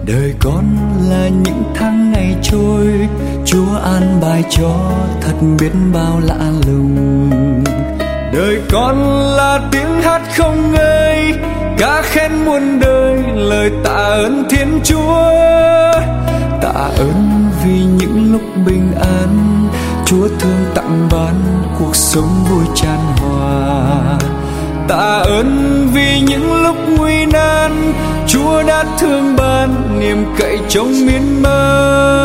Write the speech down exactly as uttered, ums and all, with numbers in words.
Đời con là những tháng ngày trôi, Chúa an bài cho thật biết bao lạ lùng. Đời con là tiếng hát không ngơi, ca khen muôn đời, lời tạ ơn Thiên Chúa. Tạ ơn vì những lúc bình an, Chúa thương tặng ban cuộc sống vui tràn hòa. Tạ ơn vì những lúc nguy nan, Chúa đã thương ban niềm cậy trong miên man.